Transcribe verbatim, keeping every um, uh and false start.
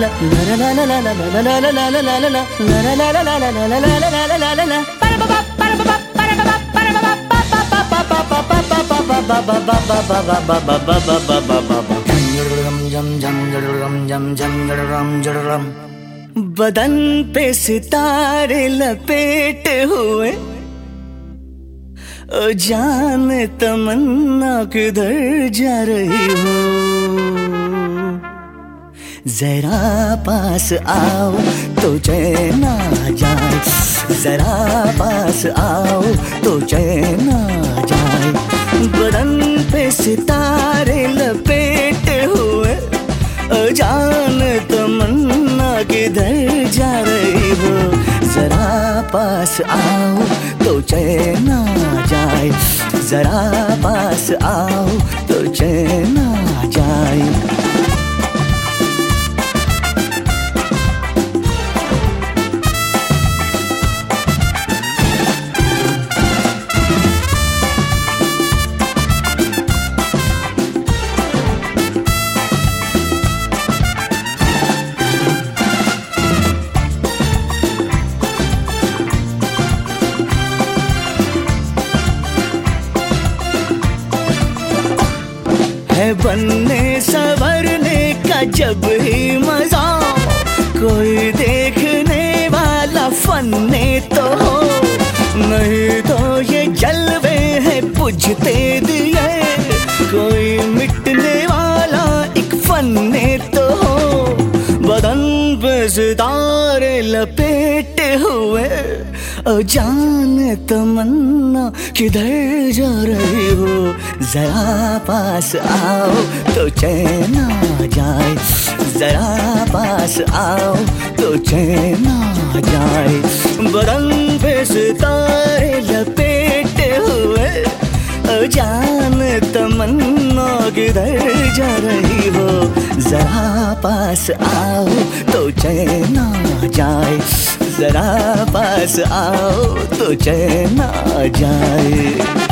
बदन पे सितारे लपेटे हुए, ओ जान तमन्ना किधर जा रही हो। जरा पास आओ तो चैन आ जाए, जरा पास आओ तो चैन आ जाए। बदन पे सितारे लपेटे हुए, ओ जान तमन्ना किधर जा रही हो। जरा पास आओ तो चैन आ जाए, जरा पास आओ तो चैन आ जाए। है बनने संवरने का जब ही मजा, कोई देखने वाला फन्ने तो हो। नहीं तो ये जलवे हैं बुझते दिए, कोई मिटने वाला एक फन्ने तो हो। बदन पे सितारे लपेटे हुए, ओ जान तमन्ना किधर जा रही हो। जरा पास आओ तो चैन आ जाए, जरा पास आओ तो चैन आ जाए। बदन पे सितारे लपेटे हुए, ओ जान तमन्ना किधर जा रही हो। जरा पास आओ तो चैन आ जाए, जरा पास आओ तो चैन आ जाए।